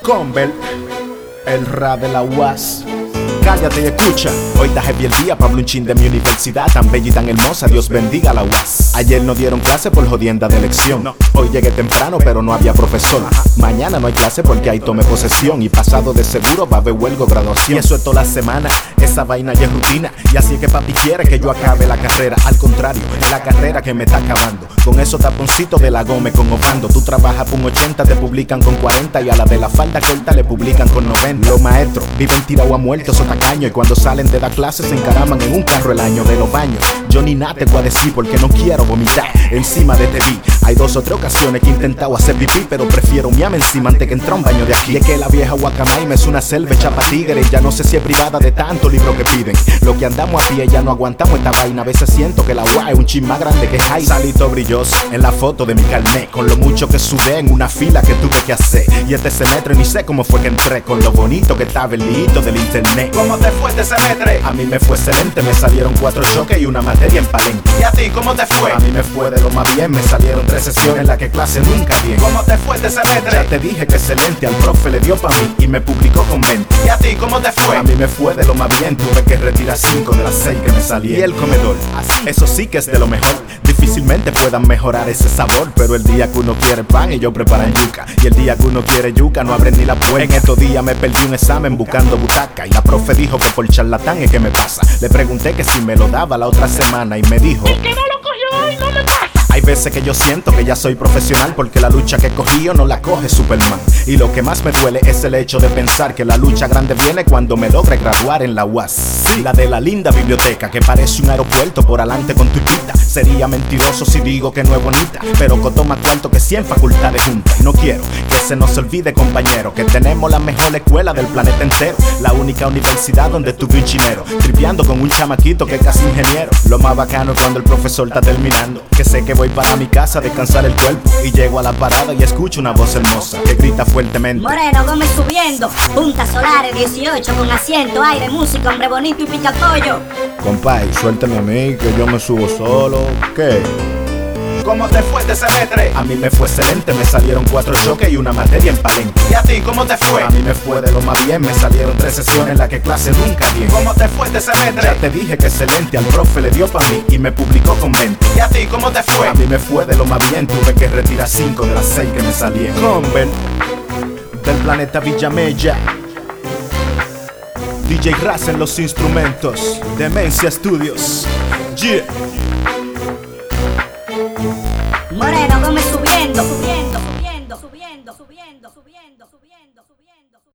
Convert, el rap de la UAS. Cállate y escucha. Hoy está heavy el día, Pablo un chin de mi universidad, tan bella y tan hermosa, Dios bendiga la UAS. Ayer no dieron clase por jodienda de elección. Hoy llegué temprano pero no había profesor. Mañana no hay clase porque ahí tomé posesión. Y pasado de seguro va a haber huelgo graduación. Y eso es toda la semana, esa vaina ya es rutina. Y así es que papi quiere que yo acabe la carrera. Al contrario, es la carrera que me está acabando. Con esos taponcitos de la gome con Ovando. Tú trabajas por un 80, te publican con 40. Y a la de la falda corta le publican con 90. Los maestros viven tirados a muertos o tacaños. Y cuando salen de dar clases se encaraman en un carro el año de los baños. Yo ni nada te voy a decir porque no quiero vomitar encima de TV. Hay 2 o 3 ocasiones que he intentado hacer pipí, pero prefiero miarme encima antes que entrar a un baño de aquí. Y es que la vieja Guacamay es una selva hecha pa' tigres. Ya no sé si es privada de tanto libro que piden. Lo que andamos a pie ya no aguantamos esta vaina. A veces siento que la UA es un chin más grande que Jai. Salito brilloso en la foto de mi carnet, con lo mucho que sudé en una fila que tuve que hacer. Y este semestre ni sé cómo fue que entré, con lo bonito que estaba el liito del internet. ¿Cómo te fue este semestre? A mí me fue excelente, me salieron 4 choques y una materia en Palenque. ¿Y a ti cómo te fue? A mí me fue de lo más bien, me salieron 3 sesiones en las que clase nunca bien. ¿Cómo te fue este semestre? Ya te dije que excelente, al profe le dio pa' mí y me publicó con 20. ¿Y a ti cómo te fue? A mí me fue de lo más bien, tuve que retirar 5 de las 6 que me salieron. Y el comedor, eso sí que es de lo mejor. Difícilmente puedan mejorar ese sabor, pero el día que uno quiere pan ellos preparan yuca. Y el día que uno quiere yuca no abren ni la puerta. En estos días me perdí un examen buscando butaca y la profe dijo que por charlatán es que me pasa. Le pregunté que si me lo daba la otra semana y me dijo: el que no lo cogió hoy no me pasa. Hay veces que yo siento que ya soy profesional porque la lucha que cogí yo no la coge Superman. Y lo que más me duele es el hecho de pensar que la lucha grande viene cuando me logre graduar en la UAS. La de la linda biblioteca que parece un aeropuerto por alante con tuipita. Sería mentiroso si digo que no es bonita, pero costó más cuento que 100 facultades juntas. No quiero que se nos olvide, compañero, que tenemos la mejor escuela del planeta entero. La única universidad donde tuve un chinero tripeando con un chamaquito que es casi ingeniero. Lo más bacano es cuando el profesor está terminando, que sé que voy para mi casa a descansar el cuerpo y llego a la parada y escucho una voz hermosa que grita fuertemente: Moreno Gómez subiendo, puntas solares 18 con asiento, aire, música, hombre bonito y pica pollo. Compay, suélteme a mí que yo me subo solo. ¿Qué? ¿Cómo te fue este semestre? A mí me fue excelente, me salieron 4 choques y una materia en Palenque. ¿Y a ti cómo te fue? A mí me fue de lo más bien, me salieron 3 sesiones en las que clase nunca bien. ¿Cómo te fue este semestre? Ya te dije que excelente, al profe le dio pa' mí y me publicó con 20. ¿Y a ti cómo te fue? A mí me fue de lo más bien, tuve que retirar 5 de las 6 que me salieron. Convert, del planeta Villamella. DJ Raz en los instrumentos, Demencia Studios. Yeah. Moreno Gómez subiendo,